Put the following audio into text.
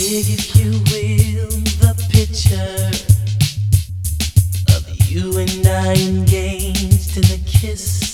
Dig, if you will, the picture of you and I engaged in a kiss.